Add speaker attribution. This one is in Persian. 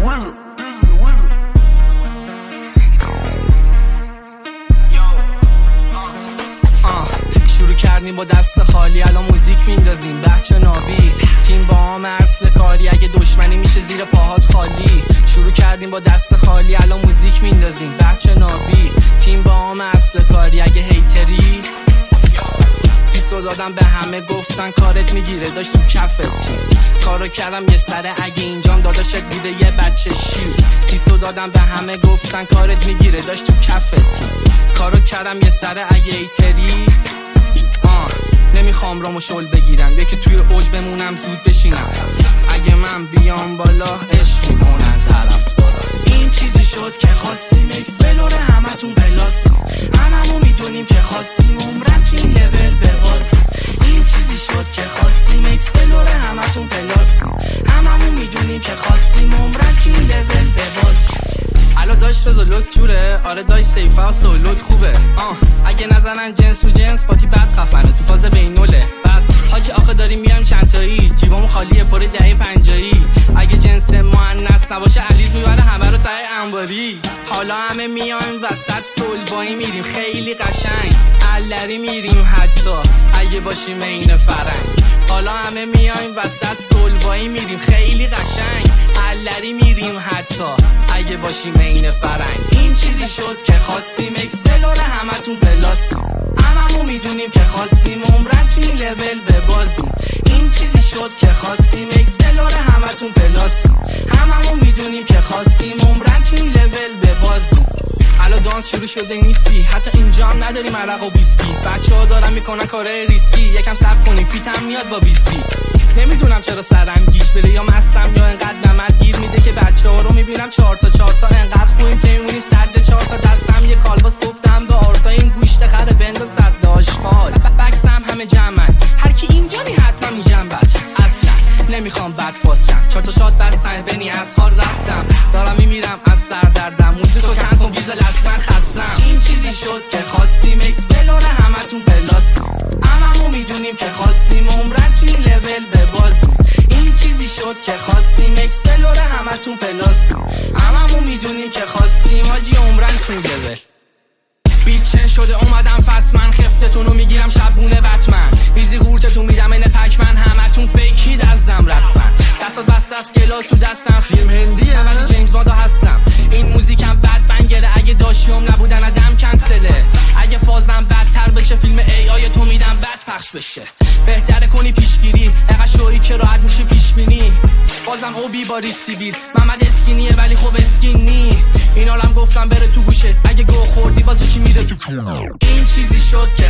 Speaker 1: شروع کردیم با دست خالی، الان موزیک میندازیم بچه نابی. تیم با هم اصل کاری، اگه دشمنی میشه زیر پاهات خالی. شروع کردیم با دست خالی، الان موزیک میندازیم بچه نابی. تیم با هم اصل کاری، اگه هیتری پیسو دادم به همه گفتن کارت میگیره، داشت تو کفت تیم. کارو کردم یه سره، اگه اینجام داداشت بوده یه بچه شیر. پیسو دادم به همه گفتن کارت میگیره، داشت تو کفت تیم. کارو کردم یه سره، اگه هیتری نمیخوام رامو شل بگیرم، یکی توی اوج بمونم زود بشینم. اگه من بیام بالا عشق میکنن طرفدارا. این چیزی شد که خواستیم اکس بلوره همتون بلاسیم، هممون میدونیم که خواستیم عمرن تو این لول ببازیم. این چیزی شد که خواستیم اکس بلوره همتون بلاسیم، هممون میدونیم که خواستیم عمرن تو این لول ببازیم. الو داشت رزا لوک جوره، آره داشت سیفه و سولوک خوبه. اگه نزنن جنس و جنس پاتی بد خفنه تو فاز بینوله. بس حاجی آخه داریم میایم چند تایی، جیبامو خالیه پر دهه 50. اگه جنس مؤنث نباشه عزیز میبره همه رو ته انباری. حالا همه میایم وسط سولبایی میریم خیلی قشنگ، علری میریم حتی اگه باشیم عین فرنگ. حالا همه میایم وسط سولبایی میریم خیلی قشنگ، علری میریم حتی اگه باشیم عین فرنگ. این چیزی شد که خواستیم اکس بلوره همتون پلاسیم، هممون میدونیم که خواستیم عمرن تو این لول ببازیم. این چیزی شد که خواستیم اکس بلوره همتون پلاسیم، هممون میدونیم که خواستیم عمرن تو این لول ببازیم. الان دانس شروع شده نیستی، حتی اینجا هم نداریم عرق و بیسکی. بچه‌ها دارن میکنن کارهای ریسکی، یکم صبر کنیم فیتم میاد با بیسکی. نمیدونم چرا سرم گیش بره یا مستم یا انقدر نمد گیر میده که بچه‌ها رو میبینم 4 تا انقدر خوبیم که میمونیم صد 4 تا. دستم یه کالباس گفتم به آرتا این گوشت خر بند و صد آشغال. بکسم همه جمعن، هر کی اینجا نی حتما میگم بس. اصلا نمیخوام بد فاسشم، 4 تا شات بستن بنی از حال رفتم، دارم میمیرم از سر دردم. موزیکو کن کن ویزل اصلا خستم. این چیزی شد که خواستیم اکس بلوره همتون پلاسیم، هممون میدونیم که خواستیم عمرن تو این لول ببازیم. این چیزی شد که خواستیم اکس بلوره همتون پلاسیم، هممون میدونیم که خواستیم حاجی عمرن تو این لول. بیچه شده اومدم فصل من، خفتتونو میگیرم شبونه بتمن. بیزی قورتتون میدم این پکمن، همتون فیکید ازدم رسمن. دستات بست از گلاس تو دستم، فیلم هندیه ولی جیمز باندا هستم. این موزیکم بد بنگره، اگه داشیوم نبودن ادم کنسله. اگه فازم بدتر بشه فیلم ای آی تو میدم بد پخش بشه. بهتره کنی پیشگیری، اقا شوی که راحت میشه پیش بینی. بازم اوبی با ریسیبیل، محمد اسکینیه ولی خب اسکینی. این عالم گفتم بره تو گوشه، اگه گو خوردی باز چی میره تو. این چیزی شد که